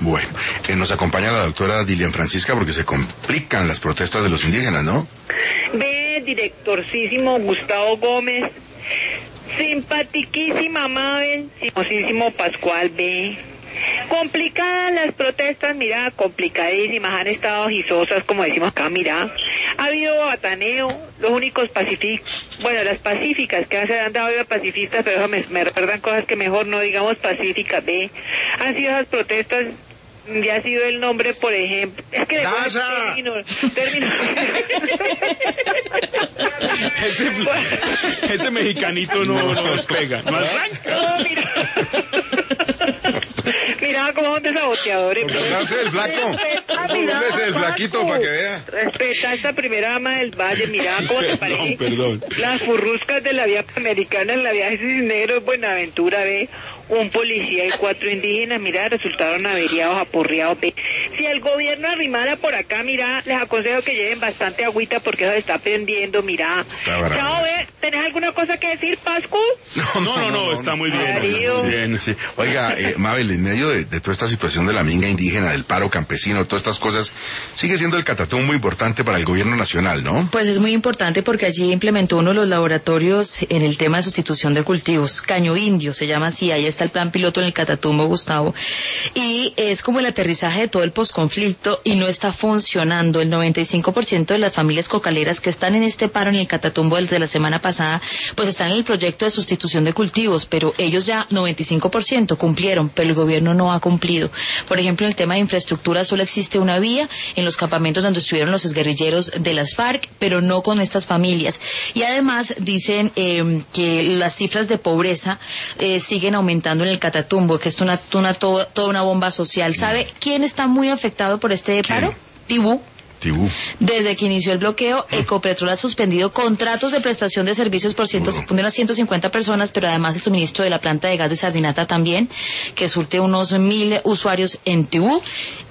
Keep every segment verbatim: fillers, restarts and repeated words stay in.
Bueno, eh, nos acompaña la doctora Dilian Francisca porque se complican las protestas de los indígenas, ¿no? Ve, directorcísimo Gustavo Gómez, simpatiquísima Mabel, simosísimo Pascual, ve. Complicadas las protestas, mira, complicadísimas, han estado gisosas, como decimos acá, mira. Ha habido bataneo, los únicos pacíficos, bueno, las pacíficas que se han dado a pacifistas, pero me, me recuerdan cosas que mejor no digamos pacíficas, ve. Han sido esas protestas. Ya ha sido el nombre, por ejemplo. Es que término, término. ese, ese mexicanito no, no nos pega. No arranca. No, mira. Mira cómo son desaboteadores. Póngase el flaco. Póngase el flaquito para que vea. Respeta a esta primera dama del Valle. Mira cómo te parece. Perdón, perdón. Las furruscas de la vía americana en la vía Cisneros, Buenaventura, ve. Un policía y cuatro indígenas, mira, resultaron averiados, apurriados. Ve. Si el gobierno arrimara por acá, mira, les aconsejo que lleven bastante agüita porque eso se está prendiendo, mira. Chao, ve. ¿Tenés alguna cosa que decir, Pascu? No, no, no, no está muy bien. Darío. bien. Sí. Oiga, eh, Mabel, en medio de, de toda esta situación de la minga indígena, del paro campesino, todas estas cosas, sigue siendo el Catatumbo muy importante para el gobierno nacional, ¿no? Pues es muy importante porque allí implementó uno de los laboratorios en el tema de sustitución de cultivos, Caño Indio se llama así, ahí está el plan piloto en el Catatumbo, Gustavo, y es como el aterrizaje de todo el posconflicto y no está funcionando. El noventa y cinco por ciento de las familias cocaleras que están en este paro en el Catatumbo desde la semana pasada, pues están en el proyecto de sustitución de cultivos, pero ellos ya noventa y cinco por ciento cumplieron, pero el gobierno no ha cumplido. Por ejemplo, en el tema de infraestructura solo existe una vía en los campamentos donde estuvieron los exguerrilleros de las FARC, pero no con estas familias. Y además dicen eh, que las cifras de pobreza eh, siguen aumentando en el Catatumbo, que es una, una toda, toda una bomba social. ¿Sabe quién está muy afectado por este paro? Tibú. Tibú. Desde que inició el bloqueo, Ecopetrol ha suspendido contratos de prestación de servicios por ciento, uh. unas ciento cincuenta personas, pero además el suministro de la planta de gas de Sardinata también, que surte unos mil usuarios en Tibú.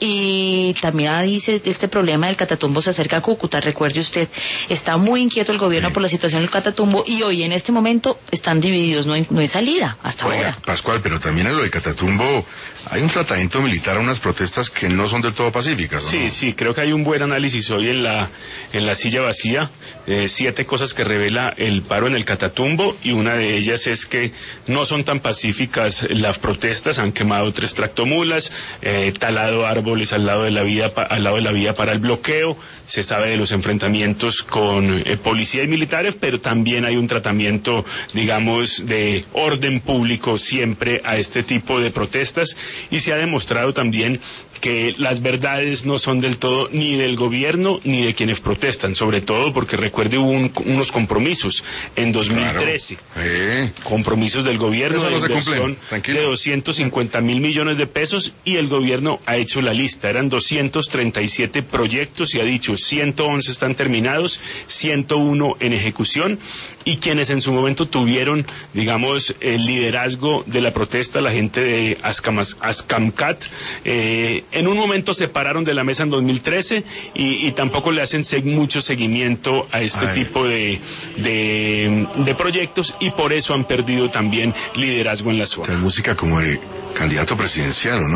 Y también dice de este problema del Catatumbo se acerca a Cúcuta. Recuerde usted, está muy inquieto el gobierno sí. por la situación del Catatumbo y hoy en este momento están divididos, no hay, no hay salida hasta Oiga, ahora. Pascual, pero también en lo del Catatumbo hay un tratamiento militar a unas protestas que no son del todo pacíficas, ¿no? Sí, sí, creo que hay un buen análisis hoy en la en la silla vacía, eh, siete cosas que revela el paro en el Catatumbo, y una de ellas es que no son tan pacíficas las protestas. Han quemado tres tractomulas, eh, talado árboles al lado de la vía pa, al lado de la vía para el bloqueo. Se sabe de los enfrentamientos con eh, policías y militares, pero también hay un tratamiento, digamos, de orden público siempre a este tipo de protestas, y se ha demostrado también que las verdades no son del todo ni del gobierno ni de quienes protestan, sobre todo porque recuerde hubo un, unos compromisos en dos mil trece, claro. eh. compromisos del gobierno no de inversión de doscientos cincuenta mil millones de pesos, y el gobierno ha hecho la lista, eran doscientos treinta y siete proyectos y ha dicho ciento once están terminados, ciento uno en ejecución, y quienes en su momento tuvieron, digamos, el liderazgo de la protesta, la gente de Ascamas, Ascamcat, eh, en un momento se pararon de la mesa en dos mil trece y, y tampoco le hacen seg mucho seguimiento a este Ay. tipo de, de, de proyectos, y por eso han perdido también liderazgo en la zona. O sea, es música como de candidato presidencial, ¿no?